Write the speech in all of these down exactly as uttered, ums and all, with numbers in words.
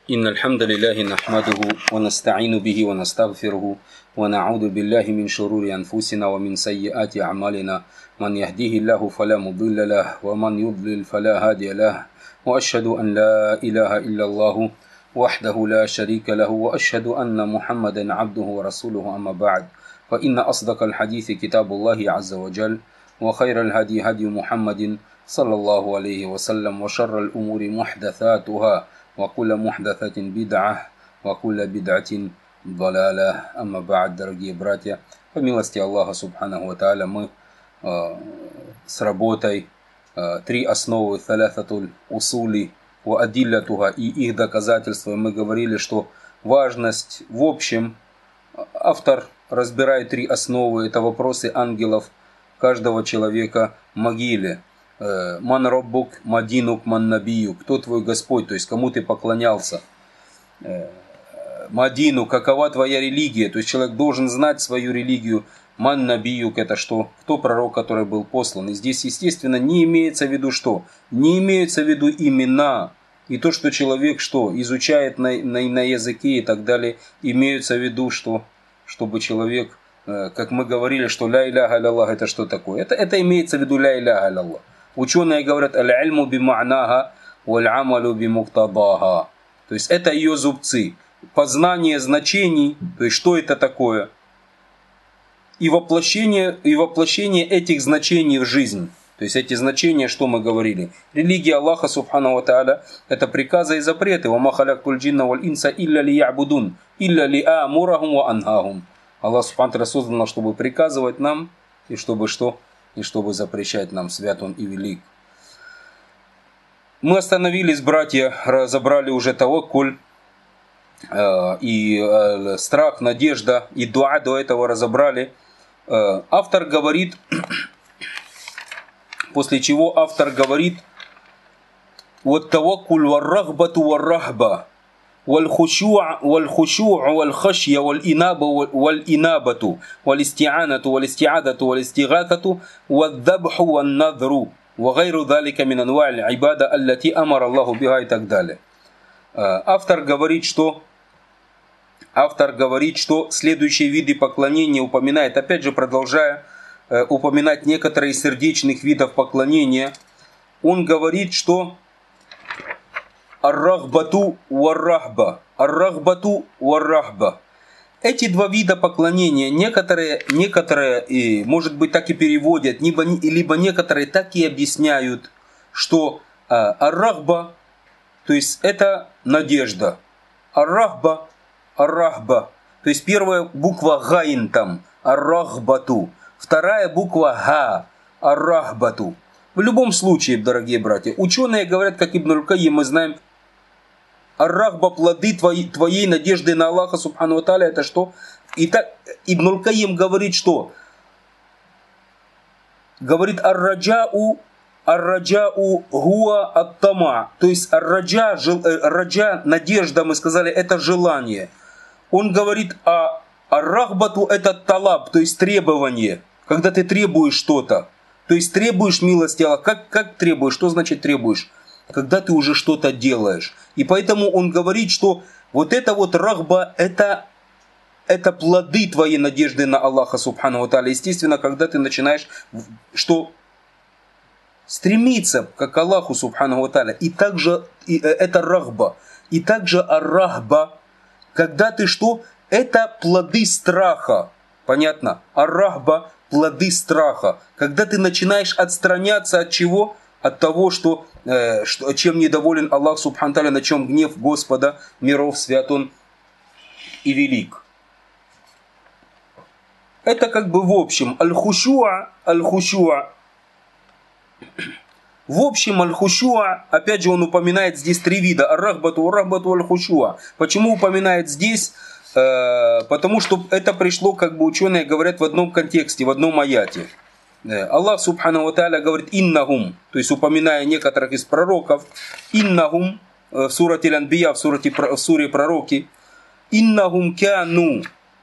إن الحمد لله نحمده ونستعين به ونستغفره ونعوذ بالله من شرور أنفسنا ومن سيئات أعمالنا من يهديه الله فلا مضل له ومن يضلل فلا هادي له وأشهد أن لا إله إلا الله وحده لا شريك له وأشهد أن محمدا عبده ورسوله أما بعد فإن أصدق الحديث كتاب الله عز وجل وخير الهدي هدي محمد صلى الله عليه وسلم وشر الأمور محدثاتها وكل محدثة بدعة وكل بدعة ضلالة. أما بعد, дорогие братья, по милости Аллаха Субханаху ва Тааля, мы э, с работой э, три основы Салясатуль Усули ва Адиллятуха и их доказательства. Мы говорили, что важность в общем, автор разбирает три основы. Это вопросы ангелов каждого человека в могиле. Ман Роббук, Мадинук, Ман Набию. Кто твой Господь, то есть кому ты поклонялся. Мадину, какова твоя религия. То есть человек должен знать свою религию. Ман Набиюк, это что? Кто пророк, который был послан. И здесь, естественно, не имеется в виду что? Не имеется в виду имена. И то, что человек что? Изучает на, на, на языке и так далее. Имеется в виду, что чтобы человек, как мы говорили, что ля иляха илlallah, это что такое? Это, это имеется в виду ля иляха илlallah. Ученые говорят, аль-ильму бима'наха валь-амалу бимуктадаха. То есть это ее зубцы. Познание значений, то есть что это такое. И воплощение, и воплощение этих значений в жизнь. То есть эти значения, что мы говорили. Религия Аллаха Субхану ва Тааля, это приказы и запреты. «Ва ма халактуль джинна валь инса илля ли я'будун, илля ли а'мурахум ва анхахум». Аллах Субхану ва Тааля создан, чтобы приказывать нам, и чтобы что? И чтобы запрещать нам. Свят Он и велик. Мы остановились, братья, разобрали уже таваккуль, э, и э, страх, надежда, и дуа до этого разобрали. Э, автор говорит, после чего автор говорит, вот таваккуль вар-рахбату вар-рахба, валь-хушу'у валь-хушу'у валь-хашья валь-инаба валь-инабату валь-исти'анату валь-исти'адату валь-истигатату валь-дабху валь-надру вагайру далика мин анва'иль ибада аллати амар Аллаху биха и так далее. Автор говорит, что автор говорит, что следующие виды поклонения упоминает, опять же продолжая упоминать некоторые из сердечных видов поклонения. Он говорит, что ар-рахбату вар-рахба, ар-рахбату вар-рахба. Эти два вида поклонения, некоторые, некоторые и, может быть, так и переводят, либо, либо некоторые так и объясняют, что а, ар-рахба, то есть это надежда, ар-рахба, ар-рахба, то есть первая буква гайн там, ар-рахбату, вторая буква га, ар-рахбату. В любом случае, дорогие братья, ученые говорят, как Ибн аль-Кайим, мы знаем, ар-рахба, плоды твоей, твоей надежды на Аллаха Субхану ва Тааля, это что? И так Ибн аль-Кайим говорит, что? Говорит, ар-раджау, ар-раджау гуа ат-тама. То есть ар-раджа, жел, раджа, надежда, мы сказали, это желание. Он говорит, а ар-рахбату это талаб, то есть требование. Когда ты требуешь что-то. То есть требуешь милости Аллаха. Как, как требуешь? Что значит требуешь? Когда ты уже что-то делаешь. И поэтому он говорит, что вот это вот рахба, это, это плоды твоей надежды на Аллаха Субхану ва Тааля. Естественно, когда ты начинаешь что стремиться к Аллаху Субхану ва Тааля. И также и, это рахба. И также ар-рахба, когда ты что? Это плоды страха. Понятно? Ар-рахба, плоды страха. Когда ты начинаешь отстраняться от чего? От того, что, э, что, чем недоволен Аллах Субхану Тааля, на чем гнев Господа миров, свят Он и велик. Это как бы в общем. Аль-хушуа, аль-хушуа. В общем, аль-хушуа, опять же он упоминает здесь три вида. Ар-рахбату, ар-рахбату, аль-хушуа. Почему упоминает здесь? Э, потому что это пришло, как бы ученые говорят, в одном контексте, в одном аяте. Аллах Субхану ва Тааля говорит иннахум, то есть упоминая некоторых из пророков, иннахум в сурате Аль-Анбия, в, сурате, в суре пророки, иннахум кяну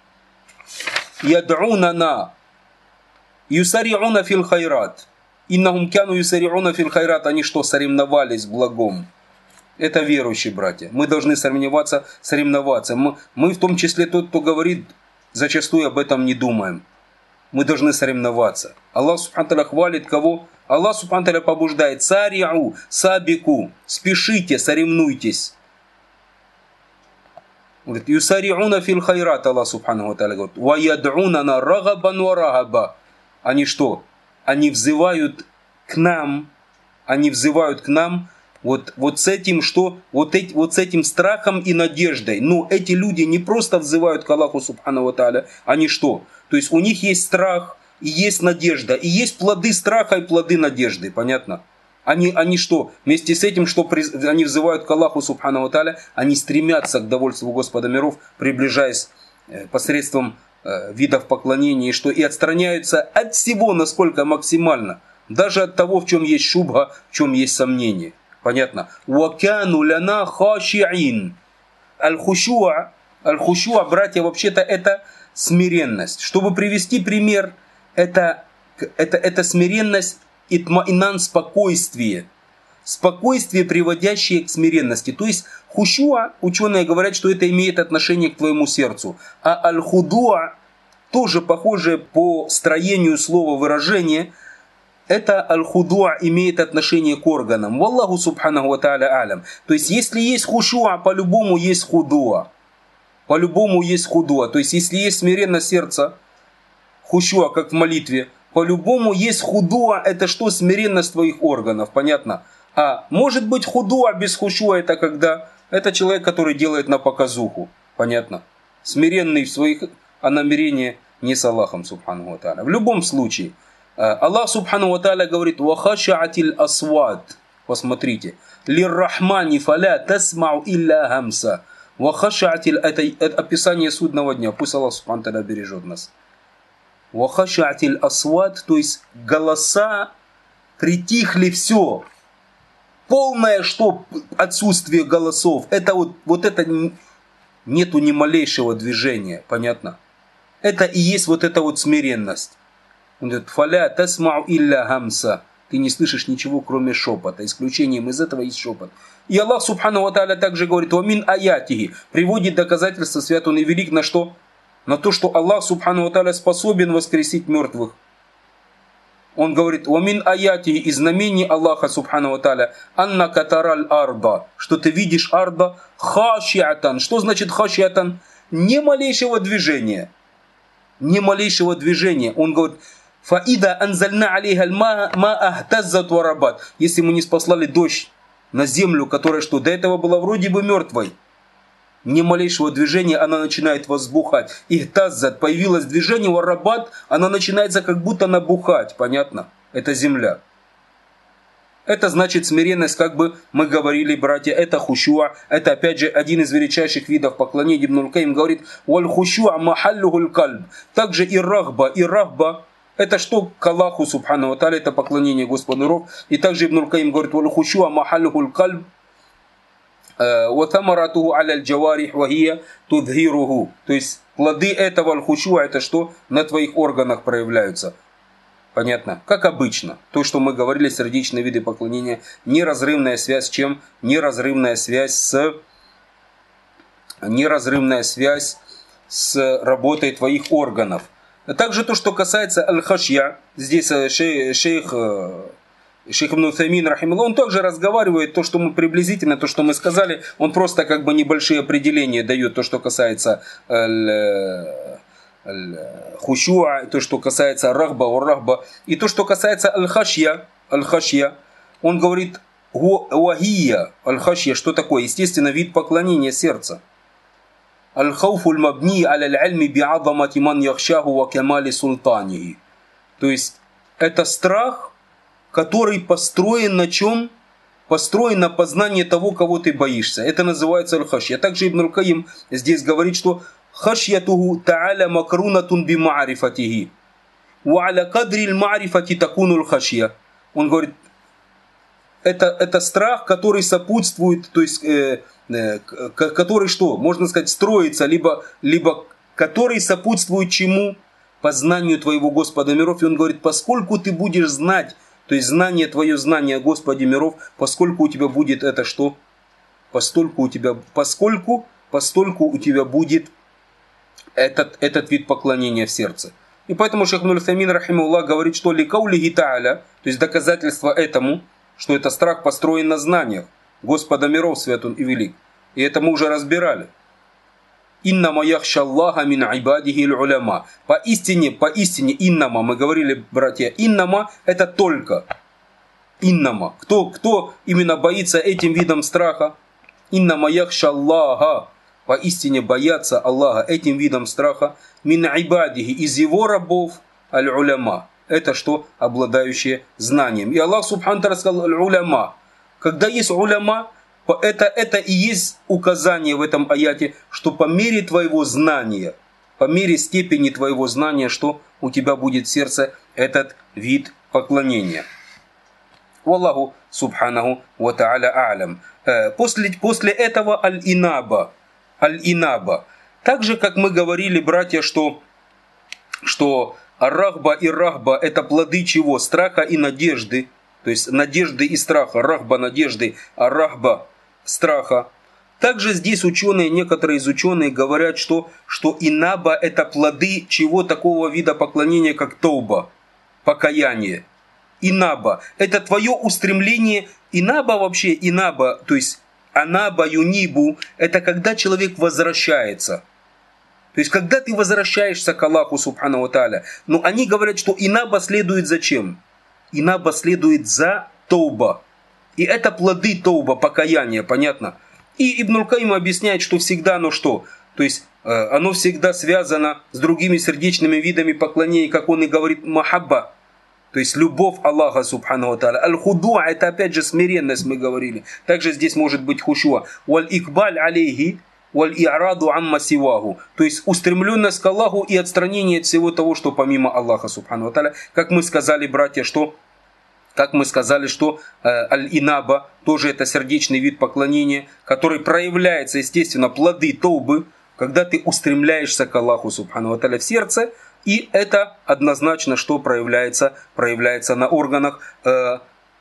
яд'унана юсари'уна фил хайрат. Иннахум кяну юсари'уна фил хайрат. Они что, соревновались в благом? Это верующие братья. Мы должны соревноваться, соревноваться. Мы, мы в том числе тот, кто говорит, зачастую об этом не думаем. Мы должны соревноваться. Аллах субхану ва тааля хвалит кого? Аллах субхану ва тааля побуждает: сари'у, сабику, спешите, соревнуйтесь. Говорит: юсари'уна фил хайрат, Аллах субхану ва тааля говорит: ва яд'унана рагабан ва рагаба. Они что? Они взывают к нам, они взывают к нам вот, вот с этим, что? Вот, эти, вот с этим страхом и надеждой. Но эти люди не просто взывают к Аллаху субхану ва тааля, они что? То есть у них есть страх и есть надежда, и есть плоды страха и плоды надежды, понятно? Они, они что? Вместе с этим, что приз, они взывают к Аллаху субхану ва тааля, они стремятся к довольству Господа миров, приближаясь э, посредством э, видов поклонения, и что и отстраняются от всего, насколько максимально, даже от того, в чем есть шубха, в чем есть сомнение. Понятно? «Вакану ляна хаши'ин». Аль-хушуа, аль-хушуа, братья, вообще-то это смиренность. Чтобы привести пример, это, это, это смиренность, итмаинан, спокойствие. Спокойствие, приводящее к смиренности. То есть хушуа, ученые говорят, что это имеет отношение к твоему сердцу. А аль-худуа, тоже похоже по строению слова выражения, это аль-худуа имеет отношение к органам. Валлаху субханаху ва тааля алям. То есть если есть хушуа, по-любому есть худуа. По-любому есть худуа. То есть если есть смиренность сердца, хушуа, как в молитве, по-любому есть худуа, это что? Смиренность твоих органов, понятно? А может быть худуа без хушуа, это когда? Это человек, который делает на показуху, понятно? Смиренный в своих, а намерение не с Аллахом субхану ва тааля. В любом случае, Аллах субхану ва тааля говорит: «Вахашаатиль асват». Посмотрите. «Лиррахмани фаля тасмау илля гамса». Вахашаатиль, это, это описание судного дня. Пусть Аллах субхану ва тааля бережет нас. Вахашаатиль асват, то есть голоса притихли, все. Полное что? Отсутствие голосов. Это вот, вот это нету ни малейшего движения, понятно? Это и есть вот эта вот смиренность. Он говорит: «Фаля тасмау илля гамса». Ты не слышишь ничего, кроме шепота. Исключением из этого есть шепот. И Аллах субхану ва тааля также говорит: «Вамин аятихи». Приводит доказательства, свят он и велик, на что? На то, что Аллах субхану ва тааля способен воскресить мертвых. Он говорит: «Вамин аятихи», из знамений Аллаха субхану ва тааля, «Анна катараль арда», что ты видишь арда хашиатан. Что значит хашиатан? Ни малейшего движения. Ни малейшего движения. Он говорит: «Фаида анзальна алейха ма ахтаззат варабат». Если мы не спаслали дождь на землю, которая что до этого была вроде бы мертвой, ни малейшего движения, она начинает возбухать. Ихтаззат, появилось движение, варабат, она начинается как будто набухать. Понятно? Это земля. Это значит смиренность, как бы мы говорили, братья, это хушуа. Это опять же один из величайших видов поклонения. Ибн аль-Каим говорит: «Валь хушуа махаллюхуль кальб». Также и рахба, и рахба. Это что? К Аллаху субхану ва тааля, это поклонение Господу миров. И также Ибн аль-Каим говорит: «Валь хушуа махаллюхуль кальб». Ва тамаратуху аля аль-джаварих ва хия tudhiruhu. То есть плоды этого аль-хушуа, это что? На твоих органах проявляются. Понятно? Как обычно. То, что мы говорили, сердечные виды поклонения, неразрывная связь с чем? Неразрывная связь с неразрывная связь с работой твоих органов. Также то, что касается аль-хашья, здесь шейх, шейх, шейх Ибн Утаймин, рахималлах, он также разговаривает, то, что мы приблизительно, то, что мы сказали, он просто как бы небольшие определения дает, то, что касается хушуа, то, что касается рахба, урахба, и то, что касается аль-хашья, аль-хашья, он говорит: «Уахия», аль-хашья, что такое? Естественно, вид поклонения сердца. Аль-хауфуль мабни аля-аль-альми би'азамати ман яхшаху ва камали султанихи. То есть, это страх, который построен на чем? Построен на познании того, кого ты боишься. Это называется аль-хашья. Также Ибн аль-Каим здесь говорит, что хашьятуху та'аля макрунатун би ма'рифатихи. Ва аля кадри аль-ма'рифати такуну аль-хашья. Он говорит, это, это страх, который сопутствует, то есть, э, э, который что? Можно сказать, строится, либо, либо который сопутствует чему? Познанию твоего Господа миров. И он говорит, поскольку ты будешь знать, то есть знание, твое знание о Господе миров, поскольку у тебя будет это что? постольку у тебя, поскольку, постольку у тебя будет этот, этот вид поклонения в сердце. И поэтому шейх Ибн Утаймин рахимахуллах говорит, что ликаулихи та'аля, то есть доказательство этому, что это страх построен на знаниях Господа миров, свят он и велик. И это мы уже разбирали. Иннама яхша Аллаха мин айбадихи уляма. Поистине, поистине, иннама, мы говорили, братья, иннама это только. Иннама. Кто, кто именно боится этим видом страха? Иннама яхша Аллаха. Поистине боятся Аллаха этим видом страха. Мин айбадихи, из его рабов, аль-уляма. Это что? Обладающие знанием. И Аллах субхану ва тааля сказал аль-уляма. Когда есть уляма, это, это и есть указание в этом аяте, что по мере твоего знания, по мере степени твоего знания, что у тебя будет в сердце этот вид поклонения. Wallahu субханаху ва тааля а'лям. После, после этого аль-инаба. Аль-инаба. Так же, как мы говорили, братья, что, что ар-рахба и рахба это плоды чего? Страха и надежды. То есть надежды и страха. Рахба надежды, а рахба страха. Также здесь ученые, некоторые из ученых говорят, что, что инаба это плоды чего такого вида поклонения, как тауба, покаяние. Инаба это твое устремление. Инаба вообще, инаба, то есть анаба юнибу, это когда человек возвращается. То есть когда ты возвращаешься к Аллаху субхану ва тааля. Но они говорят, что инаба следует за чем? Инаба следует за тауба. И это плоды тауба, покаяния, понятно? И Ибн аль-Каим объясняет, что всегда оно что? То есть э, оно всегда связано с другими сердечными видами поклонения, как он и говорит, махабба. То есть любовь Аллаха субхану ва тааля. Аль-худуа это опять же смиренность, мы говорили. Также здесь может быть хушуа. Валь-икбаль алейхи, валь-и'раду амма сиваху. То есть устремленность к Аллаху и отстранение от всего того, что помимо Аллаха субхану ва тааля. Как мы сказали, братья, что... Как мы сказали, что э, аль-инаба тоже это сердечный вид поклонения, который проявляется, естественно, плоды таубы, когда ты устремляешься к Аллаху субхану ва тааля в сердце, и это однозначно, что проявляется, проявляется на органах. Э,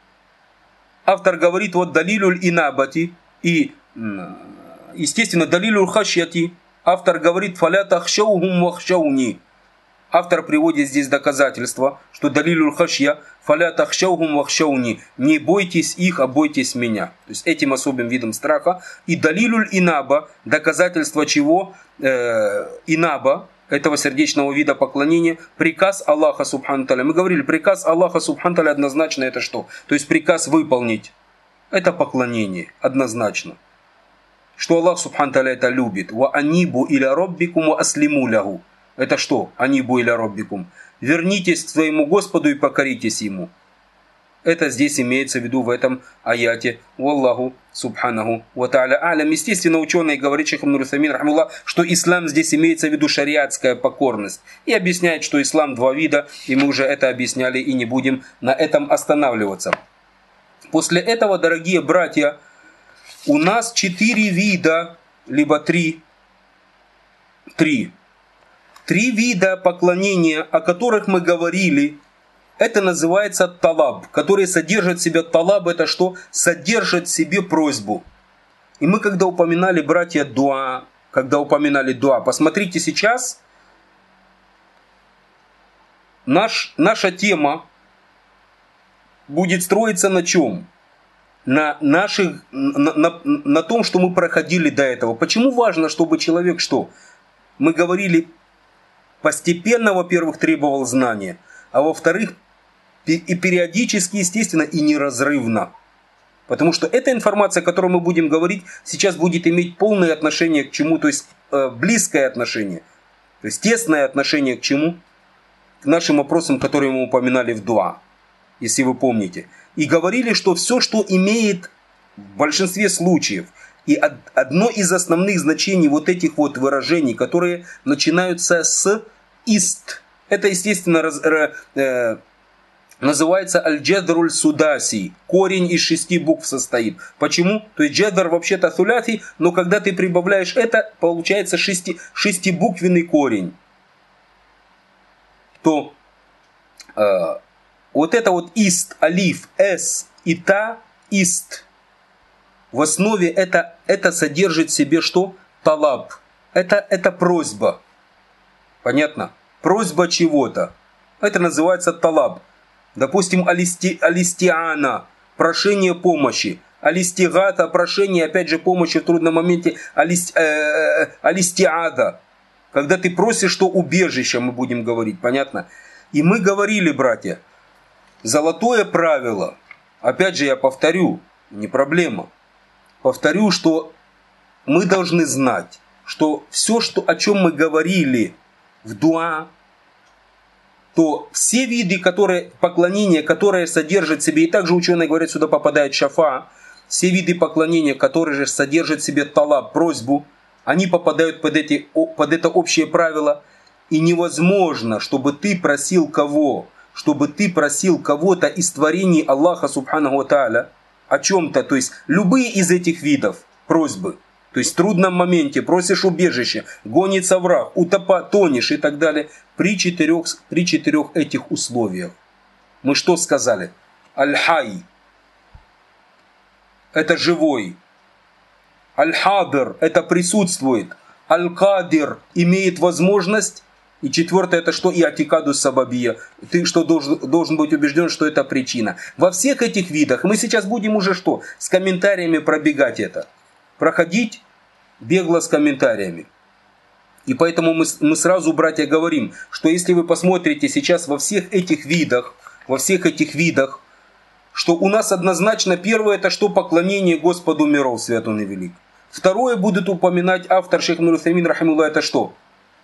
автор говорит, вот далилюль инабати, и, естественно, далилюль хашьяти. Автор говорит, фаля тахшаухум вахшауни. Автор приводит здесь доказательства, что далилюль хашья, фаля тахшаухум вахшауни, не бойтесь их, а бойтесь меня. То есть этим особым видом страха. И далилюль инаба, доказательство чего? Э, инаба, этого сердечного вида поклонения, приказ Аллаха субхану тааля. Мы говорили, приказ Аллаха субхану тааля однозначно это что? То есть приказ выполнить. Это поклонение, однозначно. Что Аллах субхану тааля это любит. Ва анибу иля роббикум ва аслиму лягу. Это что? Анибу иля роббикум. Вернитесь к своему Господу и покоритесь Ему. Это здесь имеется в виду в этом аяте. Валлаху субханаху ва тааля алям. Естественно, ученые говорят, шейх Ибн Утаймин рахимахуллах, что ислам здесь имеется в виду шариатская покорность. И объясняет, что ислам два вида, и мы уже это объясняли и не будем на этом останавливаться. После этого, дорогие братья, у нас четыре вида, либо три, три, три вида поклонения, о которых мы говорили. Это называется талаб, который содержит в себе талаб, это что? Содержит в себе просьбу. И мы когда упоминали, братья, дуа, когда упоминали дуа, посмотрите сейчас, наш, наша тема будет строиться на чем? На, наших, на, на, на том, что мы проходили до этого. Почему важно, чтобы человек что? Мы говорили, постепенно, во-первых, требовал знания, а во-вторых, и периодически, естественно, и неразрывно. Потому что эта информация, о которой мы будем говорить, сейчас будет иметь полное отношение к чему, то есть э, близкое отношение, то есть тесное отношение к чему? К нашим вопросам, которые мы упоминали в дуа, если вы помните. И говорили, что все, что имеет в большинстве случаев, и одно из основных значений вот этих вот выражений, которые начинаются с «ист», это, естественно, раз, э, называется аль-джадруль судаси. Корень из шести букв состоит. Почему? То есть джадр вообще-то суляси, но когда ты прибавляешь это, получается шести, шестибуквенный корень. То э, вот это вот ист, алиф, эс и та, ист. в основе это, это содержит в себе что? Талаб. Это, это просьба. Понятно? Просьба чего-то. Это называется талаб. Допустим, алисти, алистиана, прошение помощи. Алистигата, прошение, опять же, помощи в трудном моменте. Алист, э, алистиада, когда ты просишь, что убежище, мы будем говорить, понятно? И мы говорили, братья, золотое правило, опять же, я повторю, не проблема. Повторю, что мы должны знать, что все, что, о чем мы говорили в дуа, то все виды которые, поклонения, которые содержат в себе, и также ученые говорят, сюда попадает шафа, все виды поклонения, которые же содержат в себе талаб, просьбу, они попадают под, эти, под это общее правило. И невозможно, чтобы ты просил кого? Чтобы ты просил кого-то из творений Аллаха Субханаху ва Тааля о чем-то, то есть любые из этих видов просьбы. То есть в трудном моменте просишь убежище, гонится враг, утопа, тонешь и так далее. При четырех, при четырех этих условиях. Мы что сказали? Аль-Хай. Это живой. Аль-Хадр. Это присутствует. Аль-Кадир. Имеет возможность. И четвертое это что? И атикаду сабабия. Ты что должен, должен быть убежден, что это причина. Во всех этих видах мы сейчас будем уже что? С комментариями пробегать это. Проходить бегло с комментариями. И поэтому мы, мы сразу, братья, говорим, что если вы посмотрите сейчас во всех этих видах, во всех этих видах, что у нас однозначно первое это что? Поклонение Господу миров, свят Он и велик. Второе будет упоминать автор шейх Ибн Утаймин рахимуллах, это что?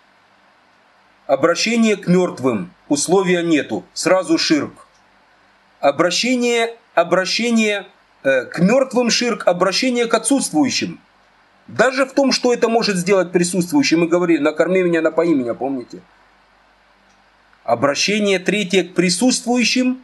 Обращение к мертвым. Условия нету. Сразу ширк. Обращение, обращение э, к мертвым ширк, обращение к отсутствующим. Даже в том, что это может сделать присутствующий. Мы говорили, накорми меня, напои меня, помните? Обращение третье к присутствующим,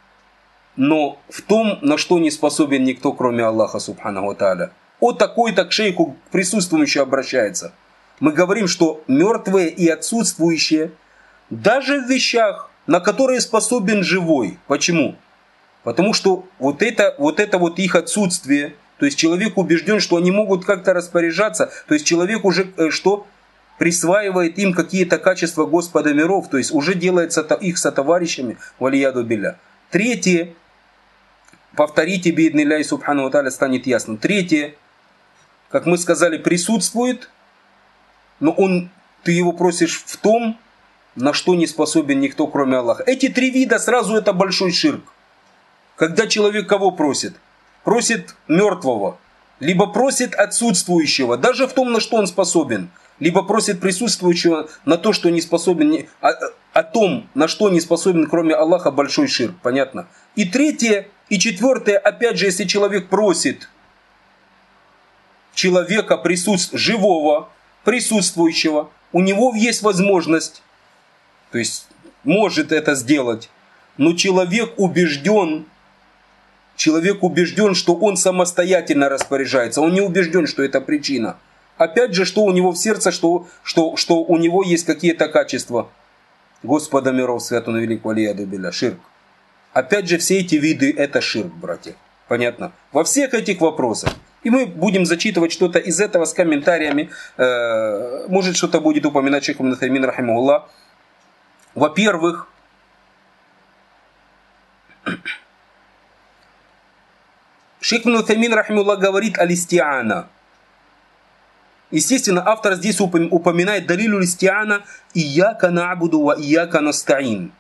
но в том, на что не способен никто, кроме Аллаха Субханаху ва Тааля. О такой-то к шейху к присутствующему обращается. Мы говорим, что мертвые и отсутствующие, даже в вещах, на которые способен живой. Почему? Потому что вот это вот, это вот их отсутствие, то есть человек убежден, что они могут как-то распоряжаться, то есть человек уже что? Присваивает им какие-то качества Господа миров, то есть уже делается их сотоварищами, валияду билля. Третье, повторите, бииднилляхи субхану ва тааля, станет ясно. Третье, как мы сказали, присутствует, но он, ты его просишь в том, на что не способен никто, кроме Аллаха. Эти три вида сразу это большой ширк. Когда человек кого просит? Просит мертвого, либо просит отсутствующего, даже в том, на что он способен, либо просит присутствующего на то, что не способен, о, о том, на что не способен, кроме Аллаха, большой ширк. Понятно? И третье, и четвертое, опять же, если человек просит человека присутств... живого, присутствующего, у него есть возможность, то есть может это сделать, но человек убежден, человек убежден, что он самостоятельно распоряжается, он не убежден, что это причина. Опять же, что у него в сердце, что, что, что у него есть какие-то качества Господа миров, свят Он и велик, валияду билля, ширк. Опять же, все эти виды это ширк, братья. Понятно? Во всех этих вопросах. И мы будем зачитывать что-то из этого с комментариями. Э, может, что-то будет упоминать шейх Ибн Утаймин рахимахуллах. Во-первых, шейх Ибн Утаймин рахимахуллах говорит аль-истиана. Естественно, автор здесь упоминает далилу истиана «Ияка на'буду ва ияка наста'ин».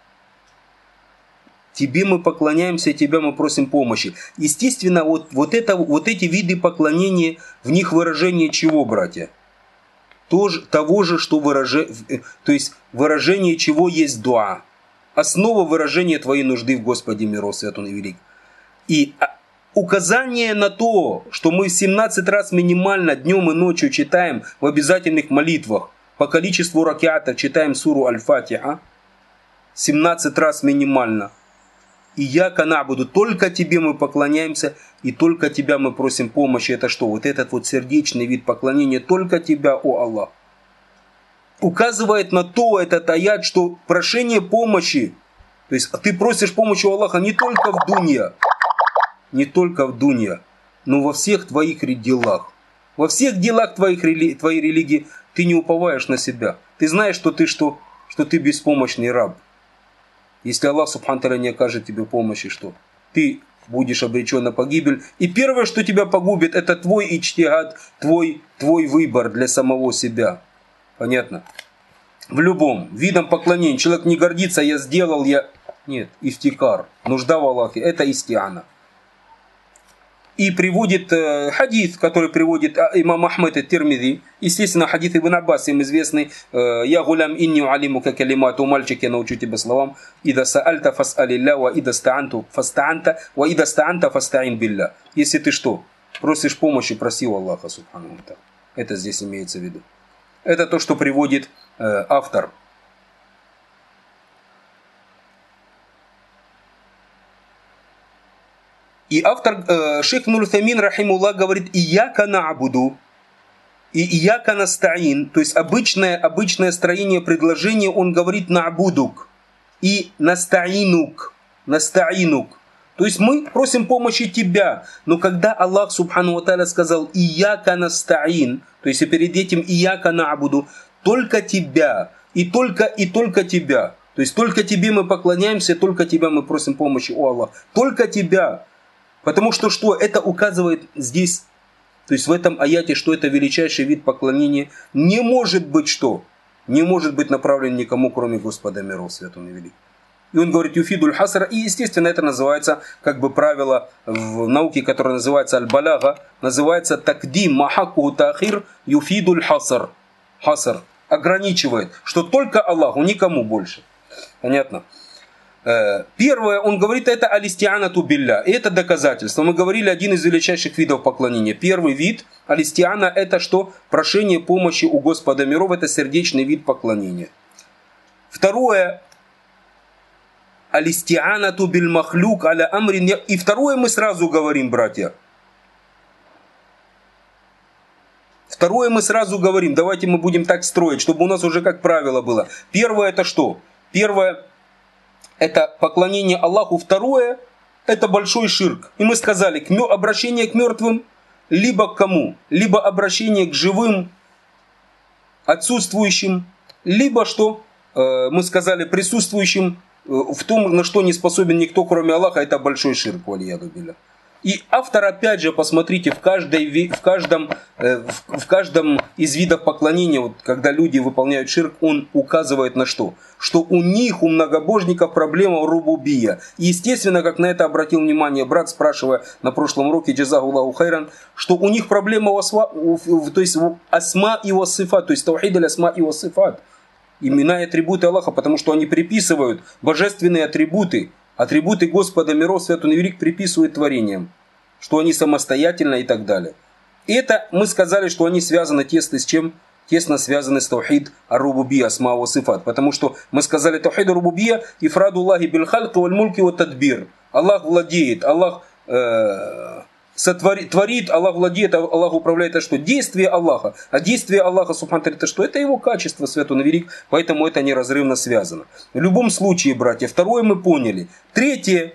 Тебе мы поклоняемся, тебя мы просим помощи. Естественно, вот, вот, это, вот эти виды поклонения, в них выражение чего, братья? Тоже, того же, что выражение, то есть выражение чего есть дуа. Основа выражения твоей нужды в Господе миров, свят Он и велик. И указание на то, что мы семнадцать раз минимально днем и ночью читаем в обязательных молитвах, по количеству ракиатов читаем суру Аль-Фатиха, семнадцать раз минимально. Ияка на'буду, только тебе мы поклоняемся, и только тебя мы просим помощи. Это что? Вот этот вот сердечный вид поклонения, только тебя, о Аллах. Указывает на то этот аят, что прошение помощи, то есть ты просишь помощи у Аллаха не только в дунья, не только в дунья, но во всех твоих делах. Во всех делах твоих, твоей религии ты не уповаешь на себя. Ты знаешь, что ты, что, что ты беспомощный раб. Если Аллах Субхану Тааля не окажет тебе помощи, что ты будешь обречен на погибель. И первое, что тебя погубит, это твой ичтигад, твой, твой выбор для самого себя. Понятно? В любом видом поклонения человек не гордится, я сделал, я... Нет, ифтикар, нужда в Аллахе, это истиана. И приводит э, хадис, который приводит э, имам Ахмед ат-Тирмизи. Естественно, хадис Ибн Аббас, им известный. э, «Я гулям инни уалимука калимату», мальчик, я научу тебя словам. «Ида саальта фас'алилля, ва ида стаанту фастаанта, ва ида стаанта фастаин билля». Если ты что, просишь помощи, проси у Аллаха, субхану ва тааля. Это здесь имеется в виду. Это то, что приводит э, автор. И автор, э, шейх Ибн Утаймин, рахимуллах, говорит: «Ияка на'буду» и «Ияка настаин», то есть обычное, обычное строение предложения, он говорит «на'будук» и «настаинук», «настаинук». То есть мы просим помощи тебя. Но когда Аллах Субхану ва Тааля сказал «Ияка настаин», то есть и перед этим «Ияка на'буду», только тебя, и только, и только тебя. То есть только тебе мы поклоняемся, только тебя мы просим помощи, о Аллах. Только тебя. Потому что что? Это указывает здесь, то есть в этом аяте, что это величайший вид поклонения не может быть что? Не может быть направлен никому, кроме Господа миров, свят он и велик. И он говорит юфидуль хасра, и естественно это называется, как бы правило в науке, которое называется аль-балага, называется такдим махакку таахир юфидуль хаср. Хаср ограничивает, что только Аллаху, никому больше. Понятно? Первое, он говорит, это алистианату билля. И это доказательство. Мы говорили, один из величайших видов поклонения. Первый вид алистиана, это что? Прошение помощи у Господа миров. Это сердечный вид поклонения. Второе, алистианату биль махлюк аля амрин. И второе мы сразу говорим, братья. Второе мы сразу говорим. Давайте мы будем так строить, чтобы у нас уже как правило было. Первое, это что? Первое, это поклонение Аллаху. Второе, это большой ширк. И мы сказали, к мё, обращение к мертвым, либо к кому? Либо обращение к живым, отсутствующим, либо что? Э, мы сказали, присутствующим э, в том, на что не способен никто, кроме Аллаха, это большой ширк. Валияду билля. И автор, опять же, посмотрите, в, каждой, в, каждом, в, в каждом из видов поклонения, вот, когда люди выполняют ширк, он указывает на что? Что у них, у многобожников, проблема рубубия. И естественно, как на это обратил внимание брат, спрашивая на прошлом уроке, джазахуллаху хайран, что у них проблема в асма, то есть в асма и вассифат, то есть таухид аль-асма и вассифат. Имена и атрибуты Аллаха, потому что они приписывают божественные атрибуты. Атрибуты Господа миров, свят он и велик, приписывают творениям, что они самостоятельны и так далее. И это мы сказали, что они связаны тесно с чем? Тесно связаны с таухид ар-рубубия, асма ва сифат. Потому что мы сказали таухид ар-рубубия, ифрадуллахи биль хальк валь мульки ва тадбир. Аллах владеет, Аллах э, сотворит, творит, Аллах владеет, Аллах управляет. Это что? Действие Аллаха. А действие Аллаха, субхану ва, это что? Это его качество, свят он и велик, поэтому это неразрывно связано. В любом случае, братья, второе мы поняли. Третье,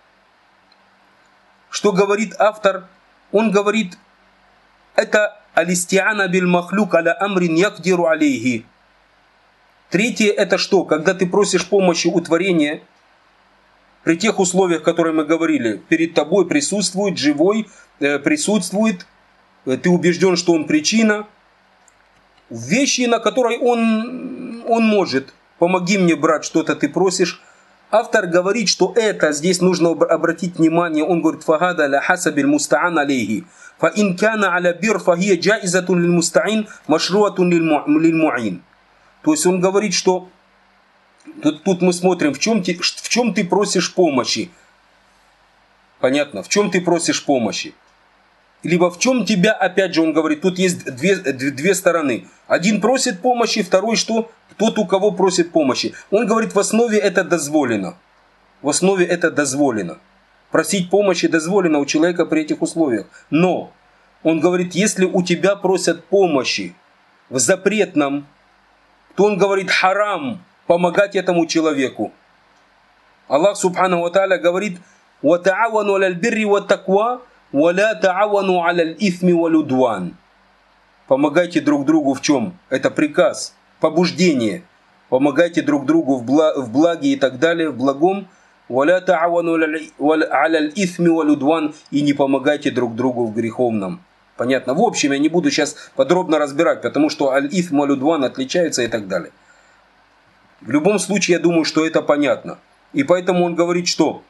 что говорит автор, он говорит, это алистиана биль махлюк аля амрин якдиру алейхи. Третье, это что? Когда ты просишь помощи у творения, при тех условиях, которые мы говорили, перед тобой присутствует живой, э, присутствует, э, ты убежден, что он причина, вещи, на которой он, он может. Помоги мне, брат, что-то ты просишь. Автор говорит, что это, здесь нужно обратить внимание, он говорит, фагада ля хасабиль мустаан алейхи. Фа ин кана аля бир фахия джаизатун лиль мустаин машруатун лиль му'ин. То есть он говорит, что Тут, тут мы смотрим, в чем, ты, в чем ты просишь помощи. Понятно? В чем ты просишь помощи. Либо в чем тебя, опять же, он говорит, тут есть две, две стороны. Один просит помощи, второй что? Тот, у кого просит помощи. Он говорит, в основе это дозволено. В основе это дозволено. Просить помощи дозволено у человека при этих условиях. Но, он говорит, если у тебя просят помощи в запретном, то он говорит, харам помогать этому человеку. Аллах Субхану ва Тааля говорит: «Ва та'авану аляль бирри ва таква «Валя та'авану аля ифми валюдван». Помогайте друг другу в чем? Это приказ, побуждение. Помогайте друг другу в, бла- в благе и так далее, в благом. «Валя та'авану аля ифми валюдван». И не помогайте друг другу в греховном. Понятно? В общем, я не буду сейчас подробно разбирать, потому что аль-ифм валюдван отличаются и так далее. В любом случае, я думаю, что это понятно. И поэтому он говорит, что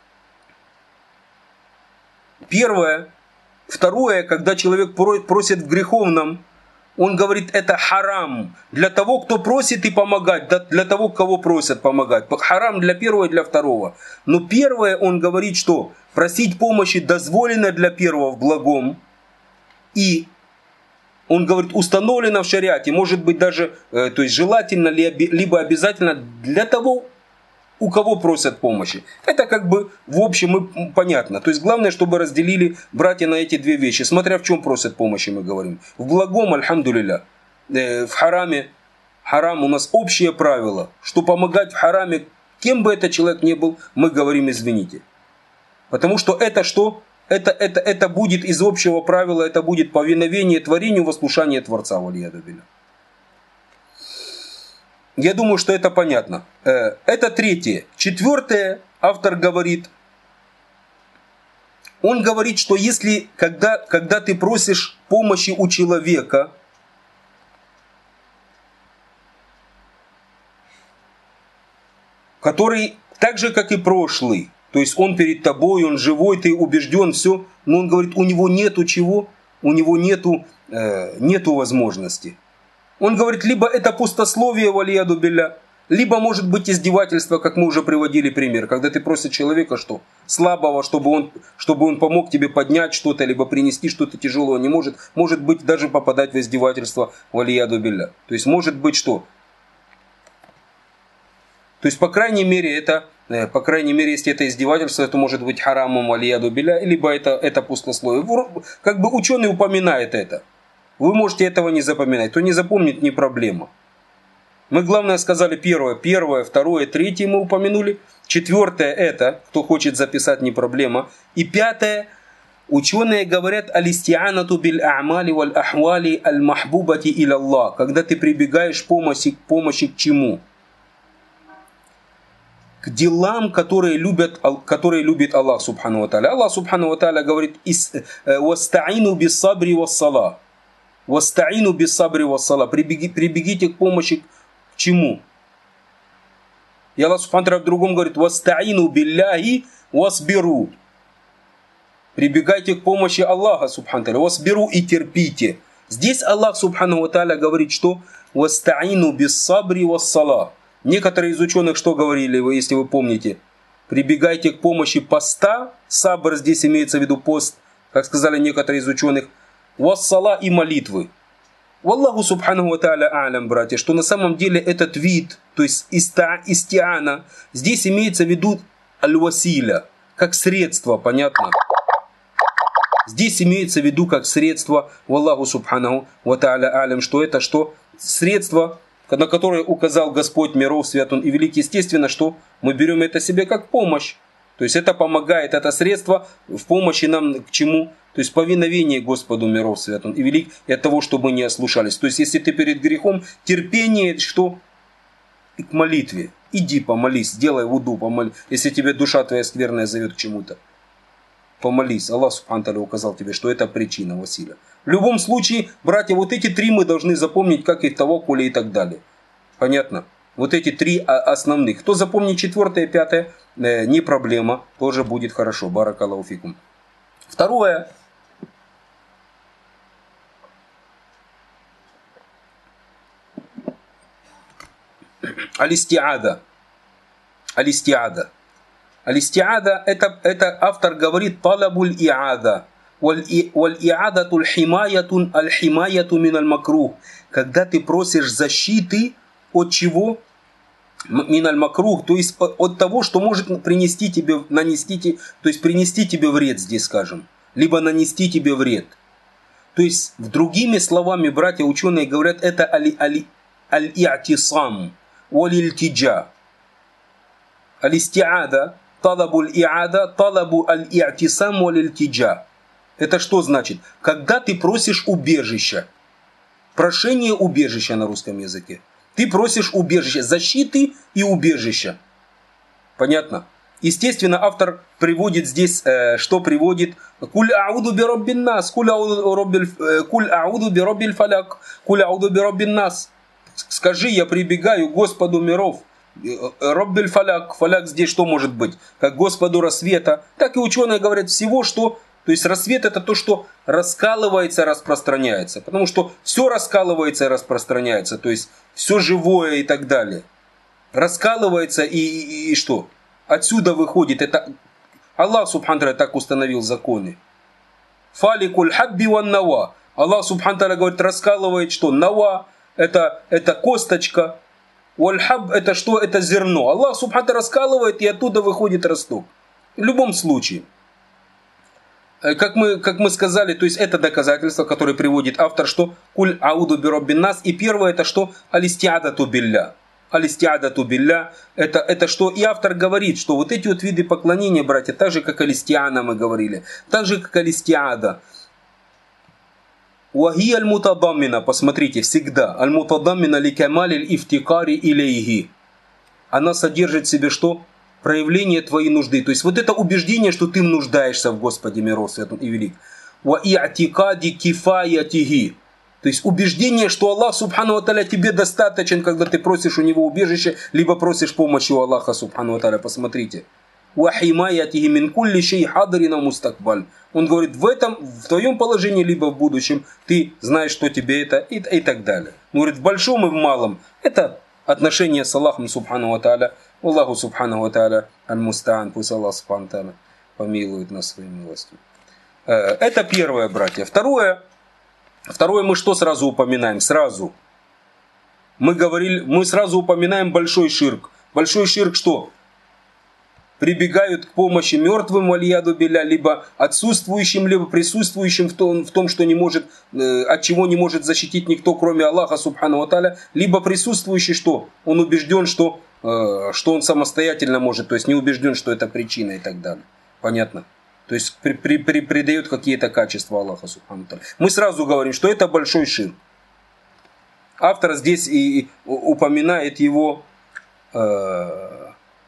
первое, второе, когда человек просит в греховном, он говорит, это харам для того, кто просит и помогать, для того, кого просят помогать. Харам для первого и для второго. Но первое, он говорит, что просить помощи дозволено для первого в благом. И он говорит, установлено в шариате, может быть даже, э, то есть желательно, либо обязательно для того, у кого просят помощи. Это как бы в общем и понятно. То есть главное, чтобы разделили братья на эти две вещи. Смотря в чем просят помощи, мы говорим. В благом, альхамдулилля, э, в хараме, харам у нас общее правило, что помогать в хараме, кем бы этот человек ни был, мы говорим извините. Потому что это что? Это, это, это будет из общего правила, это будет повиновение творению, послушание Творца. Я думаю, что это понятно. Это третье. Четвертое, автор говорит, он говорит, что если, когда, когда ты просишь помощи у человека, который так же, как и прошлый, то есть он перед тобой, он живой, ты убежден, все. Но он говорит, у него нету чего? У него нету, э, нету возможности. Он говорит, либо это пустословие, валияду билля, либо может быть издевательство, как мы уже приводили пример. Когда ты просишь человека, что слабого, чтобы он, чтобы он помог тебе поднять что-то, либо принести что-то тяжелое, не может. Может быть даже попадать в издевательство, валияду билля. То есть может быть что? То есть по крайней мере это... По крайней мере, если это издевательство, это может быть харамом алияду биля, либо это, это пустословие. Как бы ученый упоминает это. Вы можете этого не запоминать. Кто не запомнит, не проблема. Мы главное сказали первое, первое, второе, третье мы упомянули. Четвертое это, кто хочет записать, не проблема. И пятое, ученые говорят алистианату биль а'мали валь ахвали аль махбубати иля Аллах. Когда ты прибегаешь помощи, помощи к чему? К делам, которые, любят, которые любит Аллах Субхану ва Тааля. Аллах Субхану ва Тааля говорит, «Вастаину биссабри вассала». «Вастаину биссабри вассала». Прибегите к помощи к чему? И Аллах Субхану ва Тааля в другом говорит, «Вастаину билляхи васбиру». Прибегайте к помощи Аллаха Субхану ва Тааля. «Васбиру» и терпите. Здесь Аллах Субхану ва Тааля говорит, что «Вастаину биссабри вассала». Некоторые из ученых что говорили, вы, если вы помните? Прибегайте к помощи поста. Сабр здесь имеется в виду пост, как сказали некоторые из ученых. Вассала и молитвы. Валлаху субхану ва тааля а'лям, братья, что на самом деле этот вид, то есть иста, истиана, здесь имеется в виду аль-василя, как средство, понятно? Здесь имеется в виду как средство, Валлаху субхану ва тааля а'лям, что это что? Средство, на которое указал Господь миров, свят Он и велик. Естественно, что мы берем это себе как помощь. То есть это помогает, это средство в помощи нам к чему? То есть повиновение Господу миров, свят Он и велик, и от того, чтобы не ослушались. То есть если ты перед грехом, терпение, что? И к молитве. Иди помолись, сделай вуду, помолись. Если тебе душа твоя скверная зовет к чему-то, помолись. Аллах Субхану Тааля указал тебе, что это причина Василя. В любом случае, братья, вот эти три мы должны запомнить, как и в таваккуле и так далее. Понятно? Вот эти три основных. Кто запомнит четвертое и пятое, э, не проблема, тоже будет хорошо. Баракаллаху фикум. Второе. Алистиада. Алистиада. Алистиада, это, это автор говорит, талабуль иада. Валь-иадатуль химаятун аль-химаяту мин аль-макрух. Когда ты просишь защиты от чего? Мин аль-макрух, то есть от того, что может принести тебе, нанести, то есть принести тебе вред, здесь скажем, либо нанести тебе вред. То есть, другими словами, братья ученые говорят, это аль-и'тисам, валь-ильтиджа. Аль-истиада, талабуль иада, талабу аль-и'тисам, валь-ильтиджа. Это что значит? Когда ты просишь убежища. Прошение убежища на русском языке. Ты просишь убежища, защиты и убежища. Понятно? Естественно, автор приводит здесь, э, что приводит? Куль ауду би роббин нас, куль ауду би роббиль фаляк, куль ауду би роббин нас. Скажи, я прибегаю к Господу миров. Роббиль фаляк. Фаляк здесь что может быть? Как Господу рассвета. Так и ученые говорят всего, что... То есть рассвет это то, что раскалывается, распространяется. Потому что все раскалывается и распространяется. То есть все живое и так далее. Раскалывается и, и, и что? Отсюда выходит. Это Аллах Субхану ва Тааля так установил законы. Фаликуль хабби ван нава. Аллах Субхану ва Тааля говорит, раскалывает что? Нава это, это косточка. Валь-хаб это что? Это зерно. Аллах Субхану ва Тааля раскалывает и оттуда выходит росток. В любом случае. Как мы, как мы сказали, то есть это доказательство, которое приводит автор, что куль ауду би роббин нас. И первое это что? Алистиадату билля. Алистиадату билля. Это, это что? И автор говорит, что вот эти вот виды поклонения, братья, так же как алистиана мы говорили, так же как алистиада. Вахи аль-мутадаммина, посмотрите, всегда. Аль-мутадаммина ли камалиль ифтикари илейхи. Она содержит в себе что? Проявление твоей нужды. То есть вот это убеждение, что ты нуждаешься в Господе миров святом и велик. Ва и'тикади кифаятихи. То есть убеждение, что Аллах Субхану ва Тааля тебе достаточен, когда ты просишь у Него убежище, либо просишь помощи у Аллаха Субхану ва Тааля. Посмотрите. Ва химаятихи мин кулли шей хадрина мустакбаль. Он говорит, в этом, в твоем положении, либо в будущем, ты знаешь, что тебе это, и, и так далее. Он говорит, в большом и в малом. Это отношение с Аллахом Субхану ва Тааля. Аллаху Субхану ва Тааля аль-мустаан. Пусть Аллах Субхану ва Тааля помилует нас своей милостью. Это первое, братья. Второе. Второе мы что сразу упоминаем? Сразу. Мы говорили, мы сразу упоминаем большой ширк. Большой ширк что? Прибегают к помощи мертвым, вальяду билля, либо отсутствующим, либо присутствующим в том, в том, что не может, э, от чего не может защитить никто, кроме Аллаха Субхану ва Тааля, либо присутствующий что? Он убежден, что, э, что он самостоятельно может, то есть не убежден, что это причина и так далее. Понятно? То есть при, при, при, придает какие-то качества Аллаха Субхану ва Тааля. Мы сразу говорим, что это большой ширк. Автор здесь и упоминает его... Э,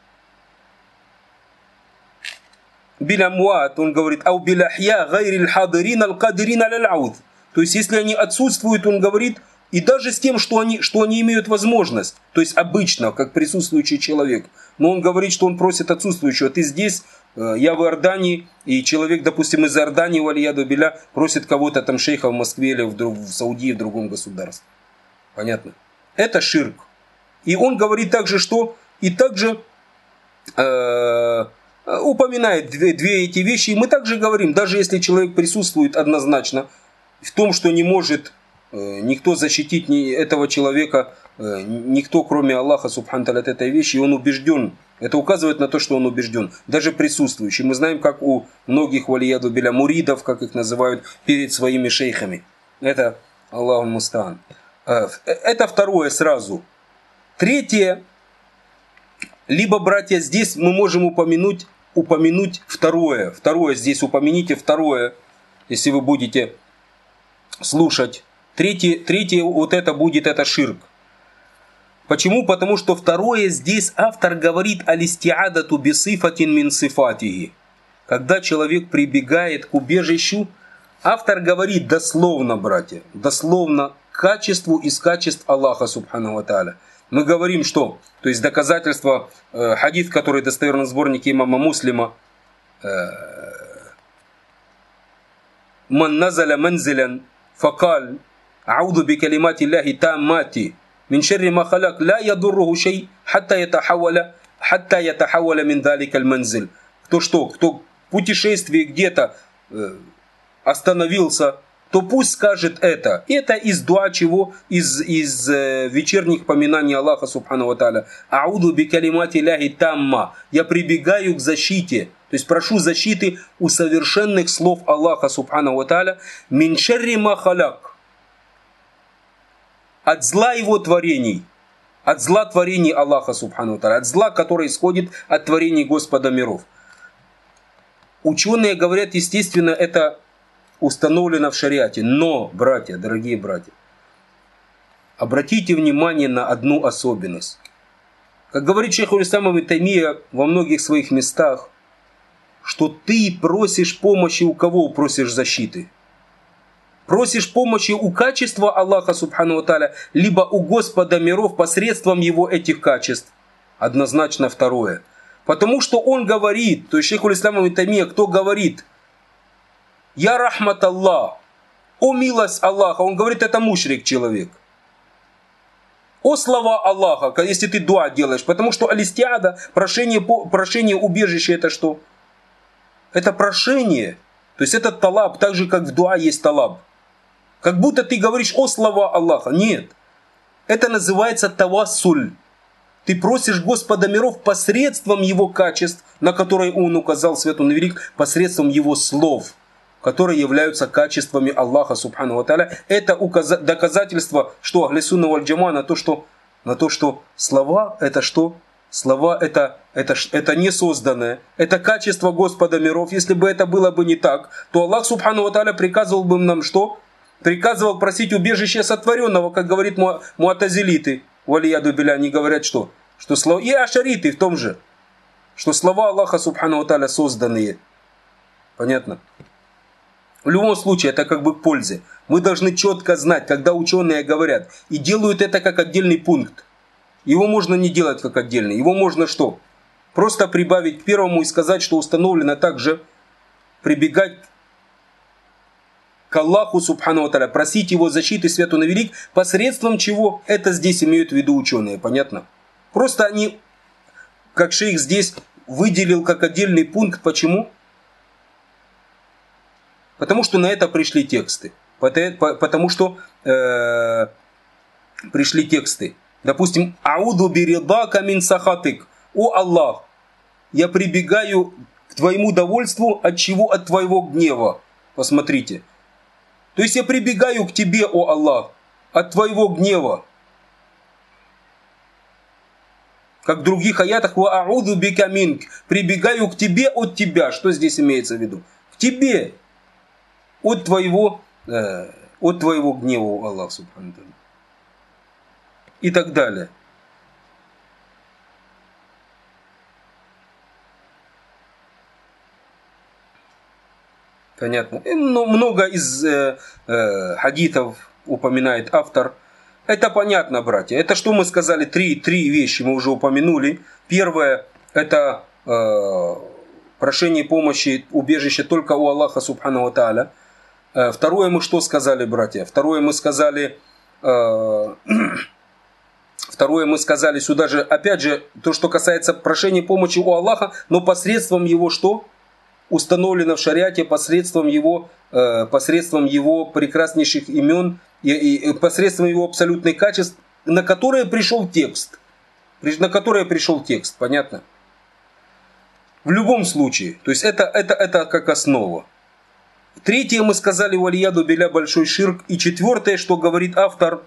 Билямуат, он говорит, ау биляхья гайриль хадырин аль-кадырин аль-ауд. То есть, если они отсутствуют, он говорит, и даже с тем, что они, что они имеют возможность, то есть обычно, как присутствующий человек. Но он говорит, что он просит отсутствующего. Ты здесь, я в Иордании, и человек, допустим, из Иордании, валияду биля, просит кого-то там шейха в Москве или в, друг, в Саудии, в другом государстве. Понятно? Это ширк. И он говорит также, что и также... Э, упоминает две, две эти вещи. И мы также говорим, даже если человек присутствует однозначно в том, что не может э, никто защитить ни этого человека, э, никто кроме Аллаха Субхану ва Тааля от этой вещи, и он убежден. Это указывает на то, что он убежден. Даже присутствующий. Мы знаем, как у многих валияду биля муридов, как их называют, перед своими шейхами. Это Аллаху мустаан. Э, это второе сразу. Третье. Либо, братья, здесь мы можем упомянуть, упомянуть второе. Второе здесь упомяните второе, если вы будете слушать. Третье, третье вот это будет, это ширк. Почему? Потому что второе здесь автор говорит алистиадату бисифатин мин сифатихи. Когда человек прибегает к убежищу, автор говорит дословно, братья, дословно к качеству из качеств Аллаха Субхану ва Тааля. Мы говорим, что, то есть доказательство, э, хадис, который достоверен в сборнике имама Муслима, «Ман назаля манзилян факаль ауду би калимати Аллахи таммати мин шерри ма халяк ла ядурруху шей хатта ятахаваля хатта ятахаваля мин далика аль-манзиль». Кто что, кто в путешествии где-то э, остановился, то пусть скажет это. Это из дуа чего? Из, из э, вечерних поминаний Аллаха Субхану ва Тааля. Ауду би калимати Аллахи тамма. Я прибегаю к защите. То есть прошу защиты у совершенных слов Аллаха Субхану ва Тааля. Мин шерри ма халяк. От зла его творений. От зла творений Аллаха Субхану ва Тааля. От зла, которое исходит от творений Господа миров. Ученые говорят, естественно, это установлено в шариате. Но, братья, дорогие братья, обратите внимание на одну особенность. Как говорит шейх аль-Ислам ибн Таймия во многих своих местах, что ты просишь помощи у кого просишь защиты? Просишь помощи у качества Аллаха Субхану ва Тааля, либо у Господа миров посредством его этих качеств? Однозначно второе. Потому что он говорит, то есть шейх аль-Ислам ибн Таймия, кто говорит, «Я рахмат Аллах», «О милость Аллаха», он говорит, это мушрик человек. О слова Аллаха, если ты дуа делаешь, потому что алистиада, прошение, прошение убежища, это что? Это прошение, то есть это талаб, так же как в дуа есть талаб. Как будто ты говоришь о слова Аллаха. Нет, это называется тавассуль. Ты просишь Господа миров посредством его качеств, на которые он указал, свят он велик, посредством его слов, которые являются качествами Аллаха Субхану ва Тааля. Это доказательство, что Ахлю сунна валь джамаа, на то, что, на то, что слова это что? Слова это, это, это не созданное, это качество Господа миров. Если бы это было бы не так, то Аллах Субхану ва Тааля приказывал бы нам что? Приказывал просить убежище сотворенного, как говорит муатазилиты. Валияду билля, они говорят что? Что слова, и ашариты в том же, что слова Аллаха Субхану ва Тааля созданные. Понятно? В любом случае, это как бы к пользе. Мы должны четко знать, когда ученые говорят, и делают это как отдельный пункт. Его можно не делать как отдельный. Его можно что? Просто прибавить к первому и сказать, что установлено также прибегать к Аллаху Субхану ва Тааля, просить его защиты, свят он велик, посредством чего это здесь имеют в виду ученые. Понятно? Просто они, как шейх здесь выделил как отдельный пункт. Почему? Потому что на это пришли тексты. Потому что э, пришли тексты. Допустим, «Ауду биридака мин сахатык». «О Аллах, я прибегаю к твоему довольству, от чего? От твоего гнева». Посмотрите. То есть я прибегаю к тебе, о Аллах, от твоего гнева. Как в других аятах, «Ва ауду бика минк». Прибегаю к тебе от тебя. Что здесь имеется в виду? К тебе. От твоего, э, от твоего гнева, о Аллах Субхану ва Тааля. И так далее. Понятно. Но много из э, э, хадитов упоминает автор. Это понятно, братья. Это что мы сказали? Три, три вещи мы уже упомянули. Первое, это э, прошение помощи, убежище только у Аллаха Субхану ва Тааля. Э, второе мы что сказали, братья? Второе мы сказали... Э, Второе мы сказали сюда же, опять же, то, что касается прошения помощи у Аллаха, но посредством его что? Установлено в шариате, посредством его, э, посредством его прекраснейших имен, и, и, посредством его абсолютных качеств, на которые пришел текст. На которые пришел текст, понятно? В любом случае, то есть это, это, это как основа. Третье мы сказали, валияду билля, большой ширк. И четвертое, что говорит автор,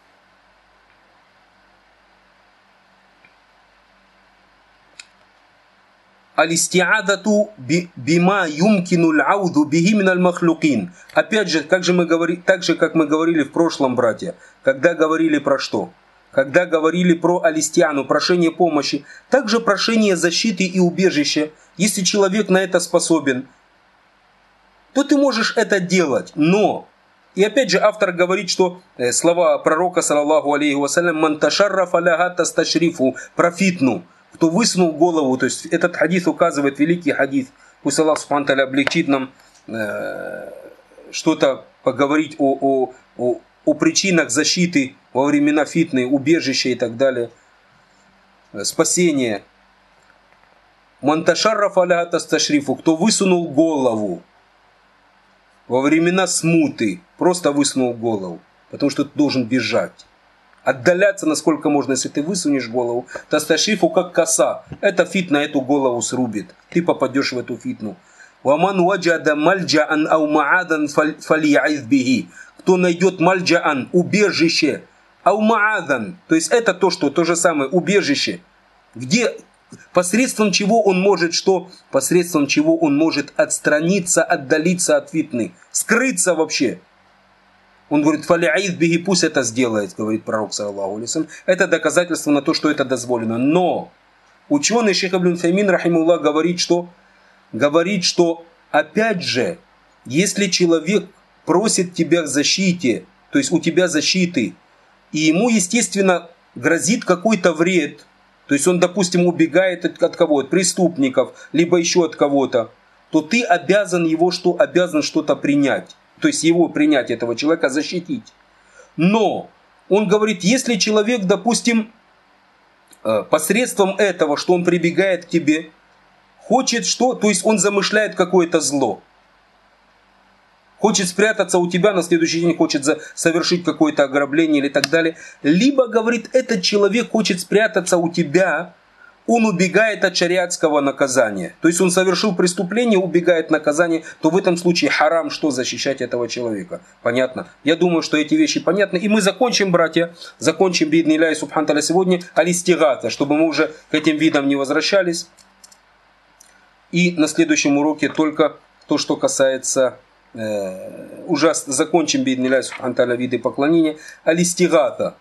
алистиадату бима юмкину л'ауду бихи миналь махлюкин. Опять же, как же мы говорили, так же, как мы говорили в прошлом, братья, когда говорили про что? Когда говорили про алистиану, прошение помощи, также прошение защиты и убежища. Если человек на это способен, то ты можешь это делать. Но, и опять же автор говорит, что э, слова пророка, саллаллаху алейхи вассалям, «Ман ташаррафа ляха тасташрифу», профитну. Кто высунул голову, то есть этот хадис указывает, великий хадис, пусть Аллах Субхану Тааля облегчит нам э, что-то поговорить о, о, о, о причинах защиты во времена фитны, убежища и так далее, спасения. Манташарраф аля тасташрифу, кто высунул голову во времена смуты, просто высунул голову, потому что ты должен бежать. Отдаляться насколько можно, если ты высунешь голову. Тасташифу как коса. Эта фитна эту голову срубит. Ты попадешь в эту фитну. Ваман ваджада мальджаан ау маадан фалияйз бихи. Кто найдет мальджаан, убежище. Ау маадан. То есть это то, что то же самое, убежище. Где посредством чего он может что? Посредством чего он может отстраниться, отдалиться от фитны, скрыться вообще. Он говорит, фали'ид биги, пусть это сделает, говорит пророк, саллаллаху алейхи ва саллям. Это доказательство на то, что это дозволено. Но ученый шейх Ибн Утаймин, рахимуллах, говорит, что, говорит, что опять же, если человек просит тебя к защите, то есть у тебя защиты, и ему, естественно, грозит какой-то вред, то есть он, допустим, убегает от, от кого-то, от преступников, либо еще от кого-то, то ты обязан его что? Обязан что-то принять. То есть его принять, этого человека, защитить. Но он говорит, если человек, допустим, посредством этого, что он прибегает к тебе, хочет что? То есть он замышляет какое-то зло. Хочет спрятаться у тебя, на следующий день хочет совершить какое-то ограбление или так далее. Либо, говорит, этот человек хочет спрятаться у тебя, он убегает от шариатского наказания. То есть он совершил преступление, убегает от наказания, то в этом случае харам, что защищать этого человека. Понятно? Я думаю, что эти вещи понятны. И мы закончим, братья, закончим биднилляхи субхану тааля сегодня алистигата, чтобы мы уже к этим видам не возвращались. И на следующем уроке только то, что касается... Э, уже закончим биднилляхи субхану тааля виды поклонения. Алистигата.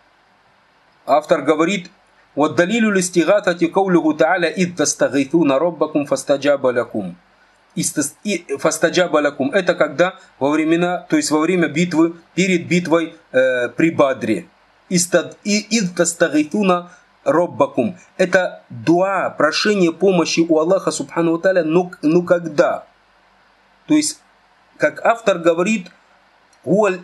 Автор говорит... وَالدَّلِيلُ الْإِسْتِغَاثَةِ قَوْلُهُ تَعَالَى إِذْ تَسْتَغِيثُونَ رَبَّكُمْ فَاسْتَجَابَ لَكُمْ فَاسْتَجَابَ لَكُمْ. Это когда во времена, то есть во время битвы, перед битвой э, при Бадре. إِذْ تَسْتَغِيثُونَ رَبَّكُمْ. Это дуа, прошение помощи у Аллаха Субхану ва Тааля, но, но когда? То есть, как автор говорит, وَهُوَ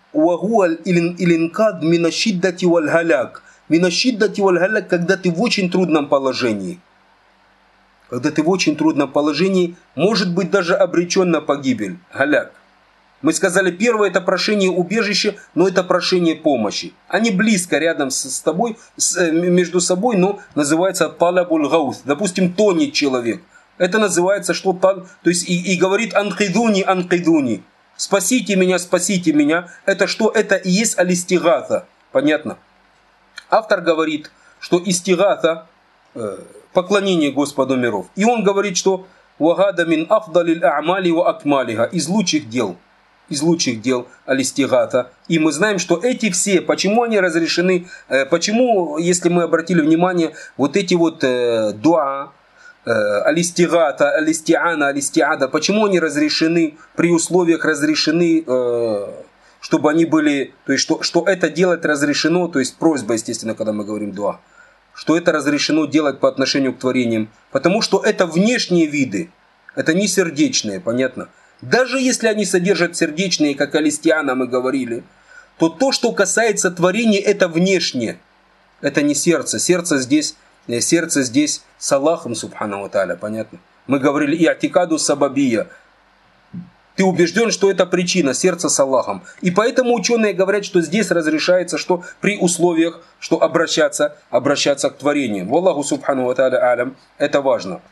الْإِنْقَاذُ مِنَ الشِّدَّةِ وَالْهَلَاكِ. Минашиддати валь халяк, когда ты в очень трудном положении. Когда ты в очень трудном положении, может быть даже обречен на погибель. Халяк. Мы сказали, первое это прошение убежища, но это прошение помощи. Они близко рядом с, с тобой, с, между собой, но называется талабуль гаус. Допустим, тонет человек. Это называется что то есть и, и говорит анкидуни, анкидуни. Спасите меня, спасите меня. Это что? Это и есть алистигата. Понятно? Автор говорит, что истигата, э, поклонение Господу миров. И он говорит, что «Вагада мин афдалил а'мали ва акмалиха» из лучших дел. Из лучших дел алистигата. И мы знаем, что эти все, почему они разрешены, э, почему, если мы обратили внимание, вот эти вот э, дуа, э, алистигата, алистиана, алистиада, почему они разрешены, при условиях разрешены, э, чтобы они были, то есть что, что это делать разрешено, то есть просьба, естественно, когда мы говорим дуа, что это разрешено делать по отношению к творениям, потому что это внешние виды, это не сердечные, понятно? Даже если они содержат сердечные, как алистиана мы говорили, то то, что касается творений, это внешнее, это не сердце, сердце здесь, сердце здесь с Аллахом, субхану ва тааля, понятно? Мы говорили и атикаду сабабия. Ты убежден, что это причина, сердце с Аллахом. И поэтому ученые говорят, что здесь разрешается, что при условиях, что обращаться, обращаться к творению. Валлаху субхану ва тааля алям. Это важно.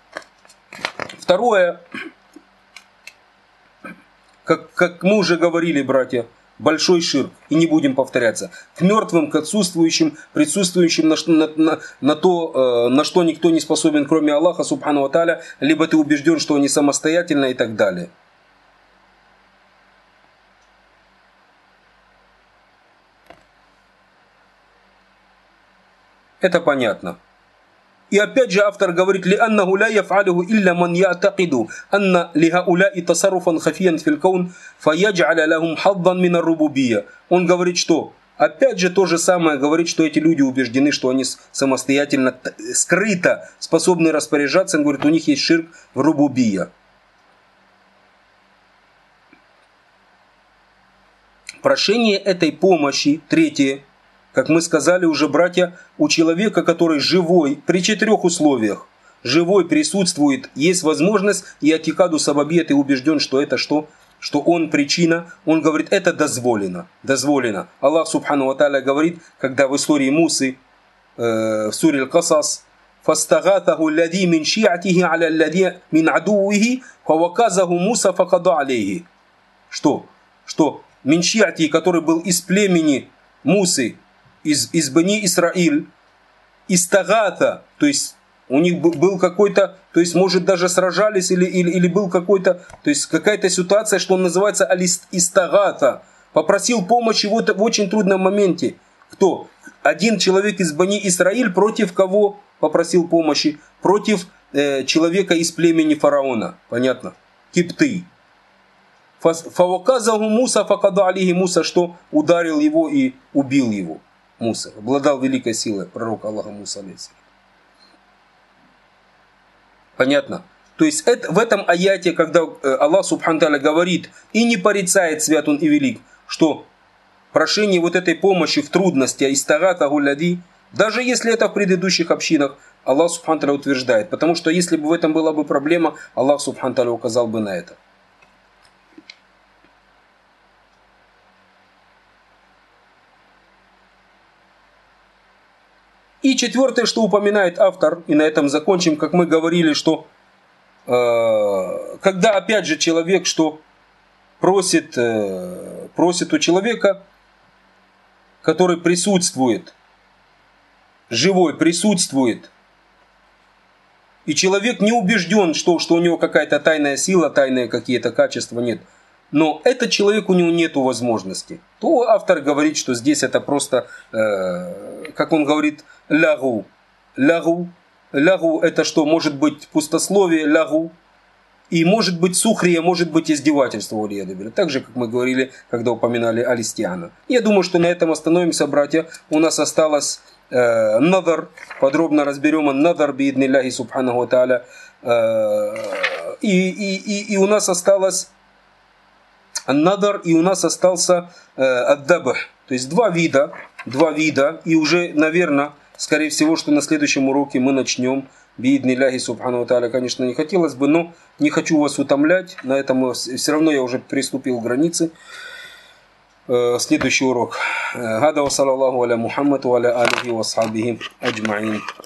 Второе, как, как мы уже говорили, братья, большой ширк, и не будем повторяться. К мертвым, к отсутствующим, присутствующим на, на, на, на то, э, на что никто не способен, кроме Аллаха субхану ва тааля, либо ты убежден, что они самостоятельны и так далее. Это понятно. И опять же автор говорит, لأنه لا يفعله إلا من يعتقد أن لهؤلاء تصرفا خفيا في الكون فيجعل لهم حظا من الربوبية. Он говорит, что опять же то же самое говорит, что эти люди убеждены, что они самостоятельно, скрыто способны распоряжаться. Он говорит, у них есть ширк в рубубия. Прошение этой помощи, третье, как мы сказали уже, братья, у человека, который живой, при четырех условиях, живой присутствует, есть возможность, и атикаду сабаби, ты убежден, что это что? Что он причина, он говорит, это дозволено, дозволено. Аллах субхану ва тааля говорит, когда в истории Мусы, э, в суре Аль-Касас, فَاسْتَغَاثَهُ الَّذِي مِنْ شِيعَتِهِ عَلَى الَّذِي مِنْ عَدُوِّهِ فَوَكَزَهُ مُوسَى فَقَضَى عَلَيْهِ. Что? Что? Мин шиати, который был из племени Мусы, из, из Бани Исраиль, истагата, то есть У них был какой-то, то есть, может, даже сражались, или, или, или был какой-то, то есть, какая-то ситуация, что называется алистагата. Попросил помощи вот в очень трудном моменте. Кто? Один человек из Бани Исраиль против кого попросил помощи? Против э, человека из племени фараона. Понятно? Кипты. Фаваказаху Муса, факада алихи Муса, что ударил его и убил его. Муса. Обладал великой силой пророк Аллаха Муса. Понятно? То есть это, в этом аяте, когда Аллах Субхану Тааля говорит и не порицает свят он и велик, что прошение вот этой помощи в трудности, истагата гуляди, даже если это в предыдущих общинах, Аллах Субхану Тааля утверждает. Потому что если бы в этом была бы проблема, Аллах Субхану Тааля указал бы на это. И четвертое, что упоминает автор, и на этом закончим, как мы говорили, что э, когда опять же человек, что просит, э, просит у человека, который присутствует, живой присутствует, и человек не убежден, что, что у него какая-то тайная сила, тайные какие-то качества, нет. Но этот человек, у него нету возможности. То автор говорит, что здесь это просто, э, как он говорит, лягу. Лягу. Лягу это что? Может быть пустословие, лягу. И может быть сухрия, может быть издевательство. Так же, как мы говорили, когда упоминали Алистиана. Я думаю, что на этом остановимся, братья. У нас осталось э, надар. Подробно разберем надар бииднилляхи субханаху ва тааля. Э, и, и, и, и у нас осталось надар, и у нас остался э, ад-дабх. То есть два вида. Два вида. И уже, наверное, скорее всего, что на следующем уроке мы начнем. Бииднилляхи субхану ва тааля, конечно, не хотелось бы, но не хочу вас утомлять. На этом все равно я уже приступил к границе. Следующий урок. Гада ва саллаллаху аля Мухаммад ва аля алихи ва асхабихи аджмаин.